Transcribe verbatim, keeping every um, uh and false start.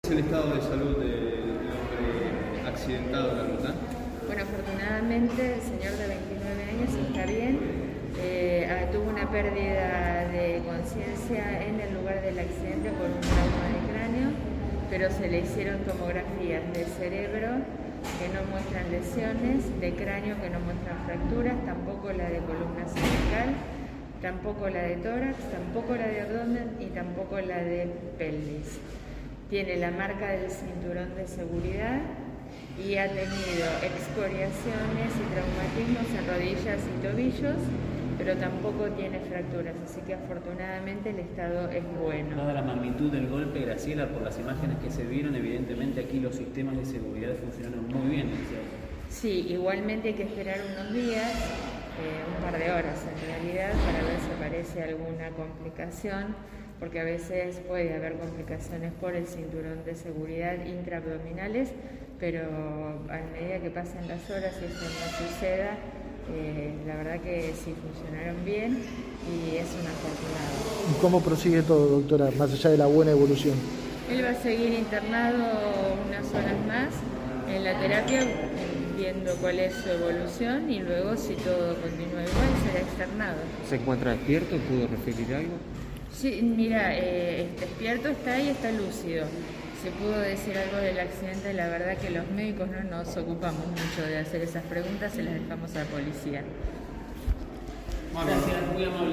¿Es el estado de salud del hombre accidentado en la ruta? Bueno, afortunadamente el señor de veintinueve años está bien. Eh, tuvo una pérdida de conciencia en el lugar del accidente por un trauma de cráneo, pero se le hicieron tomografías de cerebro que no muestran lesiones, de cráneo que no muestran fracturas, tampoco la de columna cervical, tampoco la de tórax, tampoco la de abdomen y tampoco la de pelvis. Tiene la marca del cinturón de seguridad y ha tenido excoriaciones y traumatismos en rodillas y tobillos, pero tampoco tiene fracturas, así que afortunadamente el estado es bueno. Dada la magnitud del golpe, Graciela, por las imágenes que se vieron, evidentemente aquí los sistemas de seguridad funcionaron muy bien, ¿cierto? Sí, igualmente hay que esperar unos días, eh, un par de horas en realidad, para ver si aparece alguna complicación, porque a veces puede haber complicaciones por el cinturón de seguridad intraabdominales, pero a medida que pasen las horas y eso no suceda, eh, la verdad que sí funcionaron bien y es un afortunado. ¿Y cómo prosigue todo, doctora, más allá de la buena evolución? Él va a seguir internado unas horas más en la terapia, viendo cuál es su evolución y luego, si todo continúa igual, será externado. ¿Se encuentra despierto? ¿Pudo referir algo? Sí, mira, eh, despierto está y está lúcido. Se pudo decir algo del accidente, la verdad que los médicos no nos ocupamos mucho de hacer esas preguntas, se las dejamos a la policía. Gracias, muy amable.